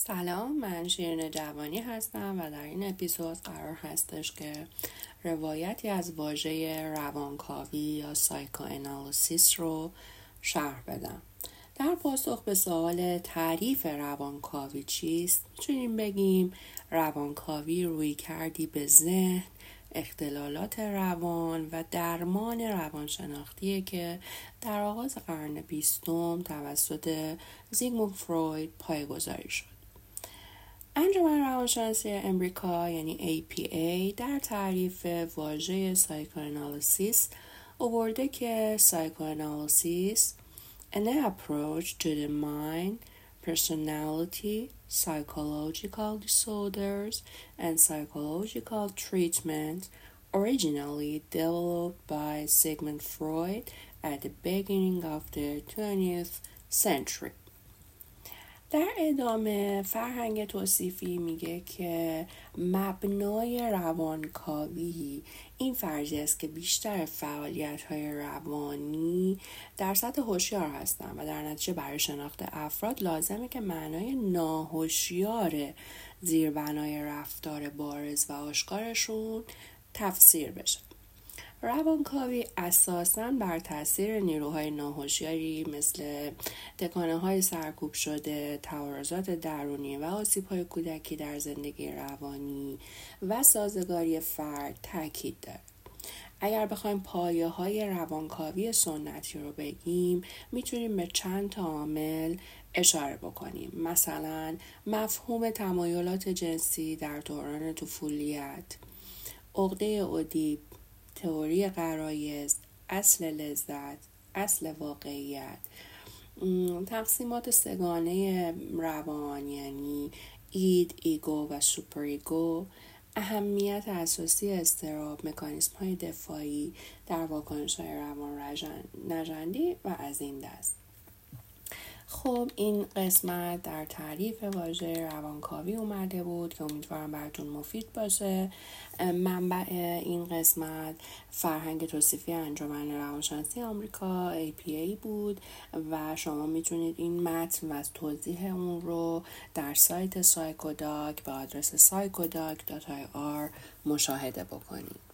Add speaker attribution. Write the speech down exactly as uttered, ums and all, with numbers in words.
Speaker 1: سلام، من شیرین جوانی هستم و در این اپیزود قرار هستش که روایتی از واژه روانکاوی یا سایکوانالیسیس رو شرح بدم. در پاسخ به سوال تعریف روانکاوی چیست، میتونیم بگیم روانکاوی روی کردی به ذهن، اختلالات روان و درمان روانشناختیه که در آغاز قرن بیستم توسط زیگموند فروید پایه‌گذاری شد. انجمن روانشناسی امریکا یعنی ای پی ای در تعریف واژه سایکوانالیسیس آورده که سایکوانالیسیس an approach to the mind, personality, psychological disorders, and psychological treatment originally developed by Sigmund Freud at the beginning of the twentieth century. در ادامه فرهنگ توصیفی میگه که مبنای روانکاوی این فرضیه است که بیشتر فعالیت‌های روانی در سطح هوشیار هستند و در نتیجه برای شناخت افراد لازمه که معنای ناهوشیار زیربنای رفتار بارز و آشکارشون تفسیر بشه. روانکاوی اساساً بر تاثیر نیروهای ناهوشیاری مثل تکانه‌های سرکوب شده، تعارضات درونی و آسیب‌های کودکی در زندگی روانی و سازگاری فرد تاکید داره. اگر بخوایم پایه‌های روانکاوی سنتی رو بگیم، میتونیم به چند تا عامل اشاره بکنیم. مثلا مفهوم تمایلات جنسی در دوران طفولیت، عقده اودیپ، تئوری غرایز، اصل لذت، اصل واقعیت، تقسیمات سگانه روان یعنی اید، ایگو و سوپر ایگو، اهمیت اساسی اضطراب، مکانیسم های دفاعی در واکنش های روان نژندی و از این دست. خب این قسمت در تعریف واژه روانکاوی اومده بود که امیدوارم براتون مفید باشه. منبع این قسمت فرهنگ توصیفی انجمن روانشناسی آمریکا ای پی ای بود و شما میتونید این متن و توضیح اون رو در سایت سایکوداک به آدرس سایکوداک دات آی آر مشاهده بکنید.